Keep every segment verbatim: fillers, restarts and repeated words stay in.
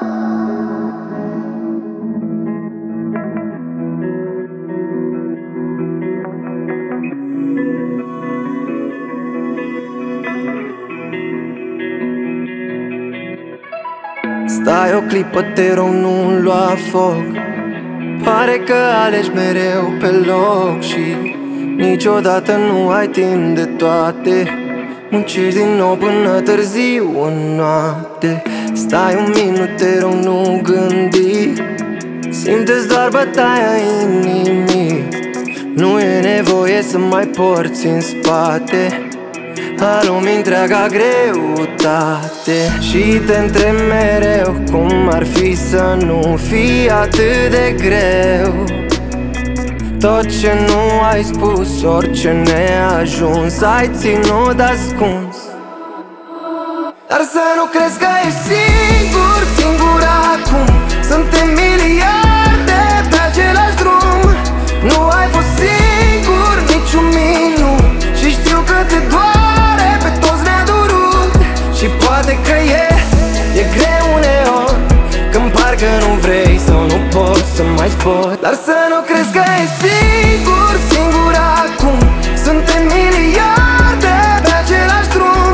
Stai o clipă, te rog, nu lua foc. Pare că alegi mereu pe loc și niciodată nu ai timp de toate. Muncești din nou până târziu în noapte. Stai un minut, te rog, nu gândi. Simte-ți doar bătaia inimii. Nu e nevoie să mai porți în spate a lumii întreaga greutate. Și te întreb mereu cum ar fi să nu fie atât de greu. Tot ce nu ai spus, orice neajuns ai ținut ascuns. Dar să nu crezi că ești singur, singur acum. Suntem miliarde pe același drum. Nu ai fost singur niciun minut și știu că te doare, pe toți ne-a durut. Și poate că e, e greu uneori, când parcă nu vrei sau nu poți să mai spori. Dar să nu crezi că ești singur, singur acum. Suntem miliarde pe același drum.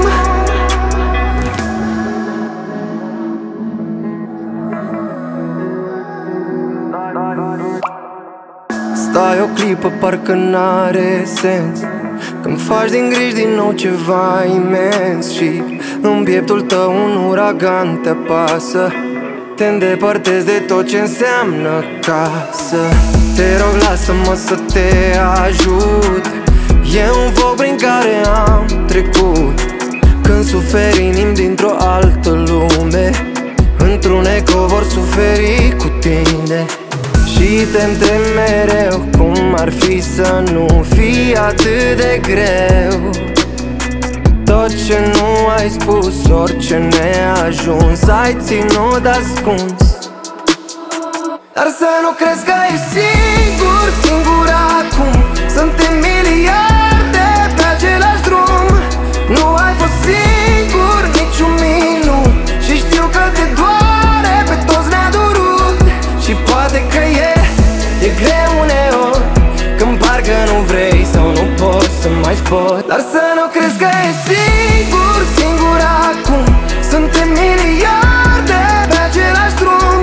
Stai o clipă, parcă n-are sens când faci din griji din nou ceva imens și în pieptul tău un uragan te apasă. Te îndepărtezi de tot ce înseamnă casă. Te rog, lasă-mă să te ajut. E un foc prin care am trecut când suferi inimi dintr-o altă lume. Într-un eco vor suferi cu tine. Și te întreb mereu cum ar fi să nu fie atât de greu. Tot ce nu ai spus, orice neajuns ai ținut ascuns. Dar să nu crezi că ești singur, singur acum. Suntem miliarde pe același drum. Nu ai fost singur niciun minut și știu că te doare, pe toți ne-a durut. Și poate că e, e greu uneori, când parcă nu vrei sau nu poți să mai spori. Dar să nu crezi că ești singur, singur acum. Suntem miliarde pe același drum.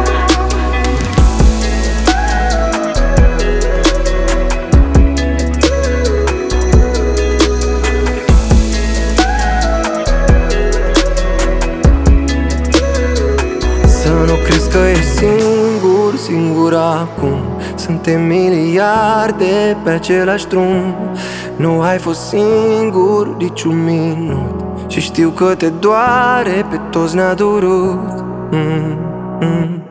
Să nu crezi că ești singur, singur acum. Suntem miliarde pe același drum. Nu ai fost singur niciun minut și știu că te doare, pe toți ne-a durut. mm, mm.